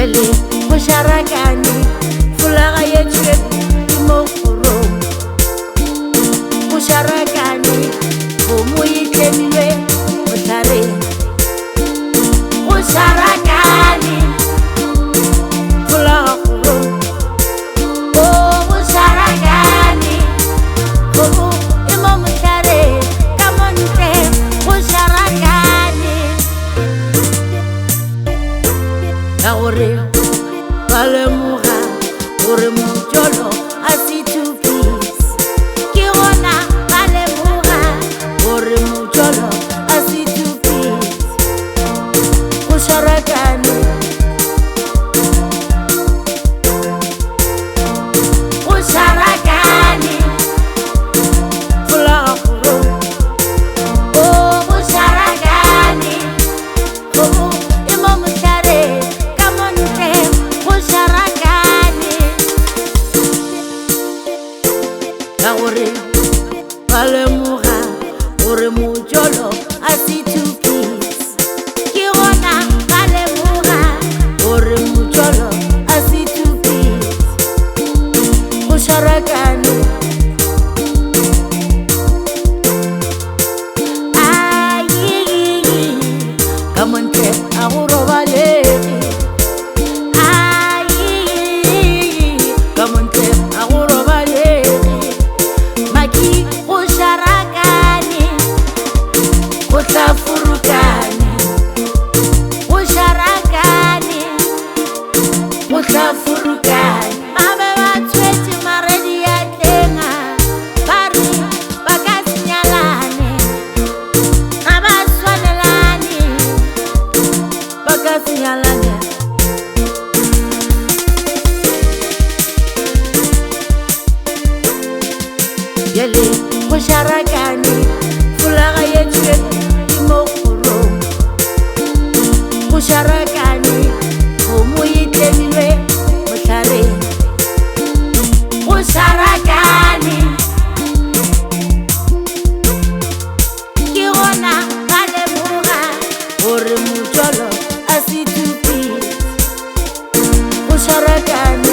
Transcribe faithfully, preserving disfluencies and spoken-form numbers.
Yele musharakani fulaga yetwe imokoro musharakani omuyitemiwe mutare musharakani fulaga koro oh musharakani omu imo mutare kamonte musharakani Ore vale muga ore mujolo asi two piece kiona vale muga ore mujolo asi two piece musharakani musharakani fula kuro oh musharakani oh imam share Ore vale muga ore mujolo asi two piece kiona vale muga ore mujolo asi two piece musharakani ayi kamonte aguro vale ayi kamonte aguro vale Furukani, musharakani, mutafurukani. Mabe batweti maredi ya tenga, bari bagasinyalane, abaswanelani, bagasinyalane. Yele musharakani, fulaga yetwe musharakani omuyitemiwe mutare musharakani kiona vale muga ore mujolo asi two piece musharakani